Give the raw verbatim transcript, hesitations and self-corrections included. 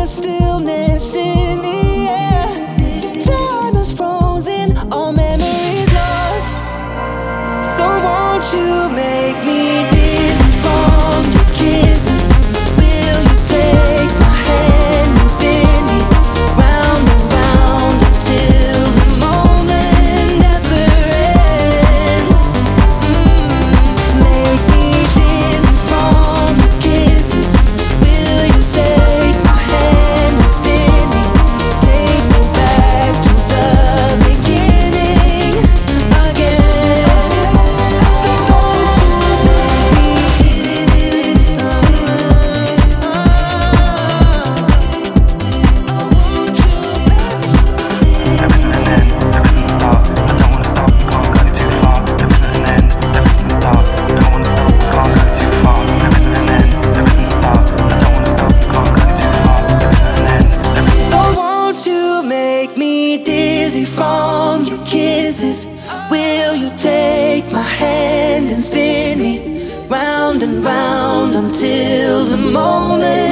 stillness in the air. Time is frozen, all memories lost. So won't you make me dizzy from your kisses? Will you take my hand and spin me round and round until the moment never ends? Mm, make me dizzy from your kisses. Will you take my hand and spin me? Take me back to the beginning again. So won't you make me dizzy from There isn't an end, there isn't a start. I don't wanna stop, can't go too far. There isn't an end, there isn't a start. I don't wanna stop, can't go too far. There isn't an end, there isn't a start. I don't wanna stop, can't go too far. There isn't an end, there isn't. So won't you make me dizzy from your kisses? Will you take my hand and spin me round and round until the moment